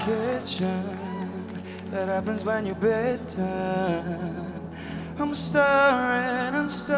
kitchen. That happens when you're bitten. I'm stirring,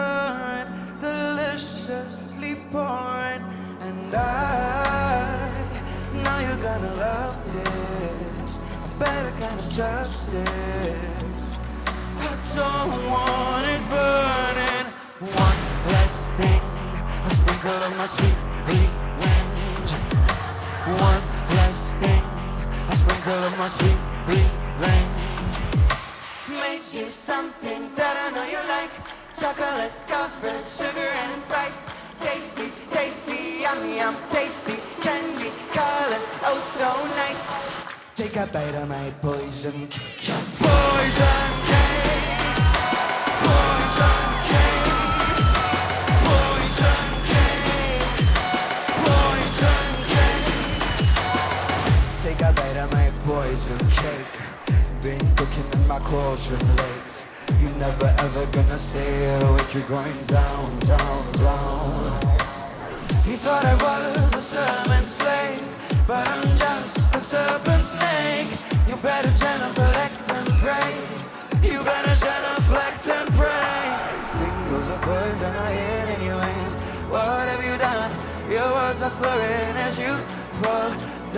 deliciously pouring. And I know you're gonna love this. A better kind of justice. I don't want it burning. One less thing, a sprinkle of my sweet revenge. One less thing, a sprinkle of my sweet revenge. Made you something that I know you like. Chocolate covered, sugar and spice. Tasty, tasty, yummy, I'm tasty. Candy colors, oh so nice. Take a bite of my poison cake. Poison cake. Poison cake. Poison cake. Poison cake. Take a bite of my poison cake. Been cooking in my cauldron late. You're never ever gonna stay awake. You're going down, down, down. He thought I was a servant slave, but I'm just a serpent snake. You better genuflect and pray. You better genuflect and pray. Tingles of poison are hitting your wings. What have you done? Your words are slurring as you fall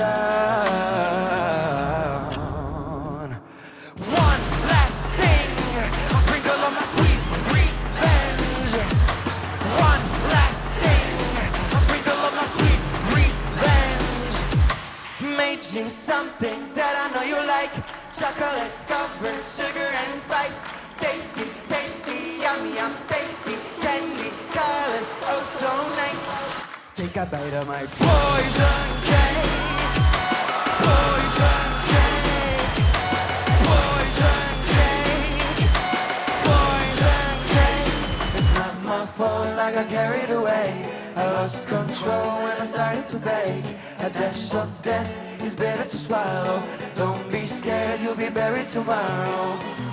down. One last thing, a sprinkle of my sweet revenge. One last thing, a sprinkle of my sweet revenge. Made you something that I know you like. Chocolate covered, sugar and spice. Tasty, tasty, yummy, I'm tasty. Candy colors, oh so nice. Take a bite of my poison cake. Poison cake. Poison cake. Poison cake. It's not my fault, I got carried away. I lost control when I started to bake. A dash of death is better to swallow. Don't be scared, you'll be buried tomorrow.